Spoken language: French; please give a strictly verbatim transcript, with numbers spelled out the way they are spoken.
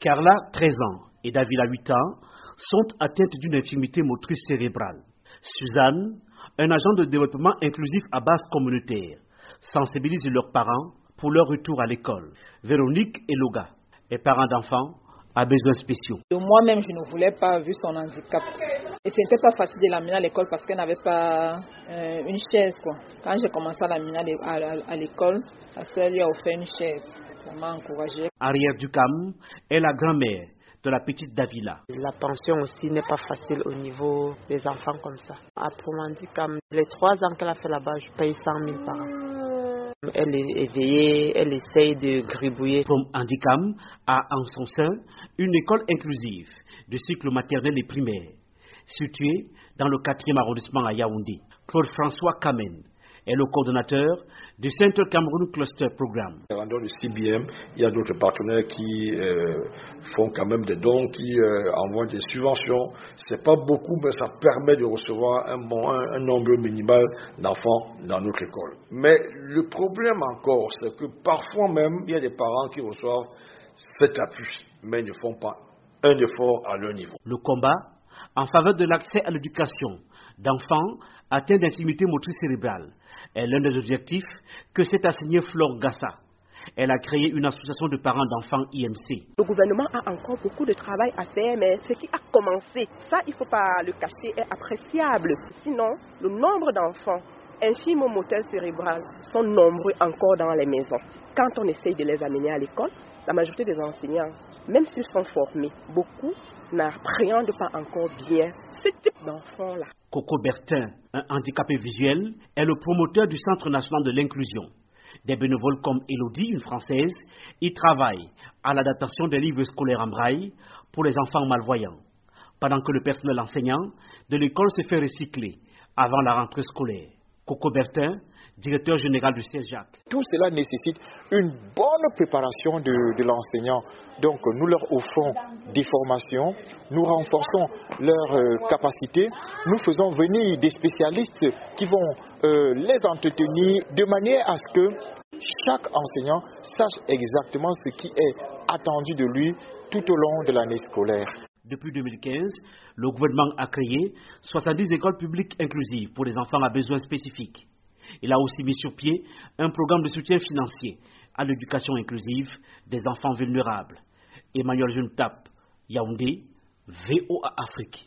Carla, treize ans, et Davila, huit ans, sont atteintes d'une infirmité motrice cérébrale. Suzanne, un agent de développement inclusif à base communautaire, sensibilise leurs parents pour leur retour à l'école. Véronique Eloga est parent d'enfants à besoins spéciaux. Moi-même, je ne voulais pas, vu son handicap. Et ce n'était pas facile de l'amener à l'école parce qu'elle n'avait pas euh, une chaise, quoi. Quand j'ai commencé à l'amener à l'école, la sœur lui a offert une chaise. Ça m'a encouragée. Arière Ducam est la grand-mère de la petite Davila. La pension aussi n'est pas facile au niveau des enfants comme ça. Pour mon handicap, les trois ans qu'elle a fait là-bas, je paye cent mille par an. Elle est éveillée, elle essaye de gribouiller. From Handicam a en son sein une école inclusive de cycle maternel et primaire, située dans le quatrième arrondissement à Yaoundé. Claude François Kamen est le coordonnateur du Centre Cameroun Cluster Programme. En dehors du C B M, il y a d'autres partenaires qui euh, font quand même des dons, qui euh, envoient des subventions. C'est pas beaucoup, mais ça permet de recevoir un, bon, un, un nombre minimal d'enfants dans notre école. Mais le problème encore, c'est que parfois même, il y a des parents qui reçoivent cet appui, mais ne font pas un effort à leur niveau. Le combat en faveur de l'accès à l'éducation d'enfants atteints d'infirmité motrice cérébrale est l'un des objectifs que s'est assigné Flore Gassa. Elle a créé une association de parents d'enfants I M C. Le gouvernement a encore beaucoup de travail à faire, mais ce qui a commencé, ça il ne faut pas le cacher, est appréciable. Sinon, le nombre d'enfants infirmo-moteurs cérébrales sont nombreux encore dans les maisons. Quand on essaye de les amener à l'école, la majorité des enseignants, même s'ils sont formés, beaucoup n'appréhendent pas encore bien ce type d'enfants-là. Coco Bertin, un handicapé visuel, est le promoteur du Centre national de l'inclusion. Des bénévoles comme Elodie, une Française, y travaillent à l'adaptation des livres scolaires en braille pour les enfants malvoyants, pendant que le personnel enseignant de l'école se fait recycler avant la rentrée scolaire. Coco Bertin, directeur général du C E S J A C. Tout cela nécessite une bonne préparation de, de l'enseignant. Donc nous leur offrons des formations, nous renforçons leurs euh, capacités, nous faisons venir des spécialistes qui vont euh, les entretenir de manière à ce que chaque enseignant sache exactement ce qui est attendu de lui tout au long de l'année scolaire. Depuis deux mille quinze, le gouvernement a créé soixante-dix écoles publiques inclusives pour les enfants à besoins spécifiques. Il a aussi mis sur pied un programme de soutien financier à l'éducation inclusive des enfants vulnérables. Emmanuel Juntap, Yaoundé, V O A Afrique.